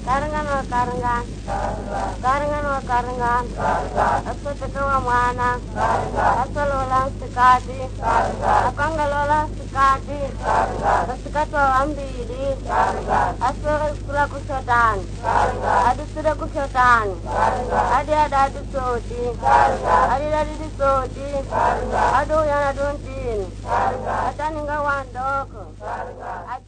Karangan wa karangan. Karangan wa karangan. Asoteka wa mwana. Asolola sikati. Akangalola sikati. Asikati wa ambili. Asura kushotan. Adi sudah kushotan. Adi ada adu soti. Adi ada di soti. Aduh yang aduntin. Ata ningga wandok.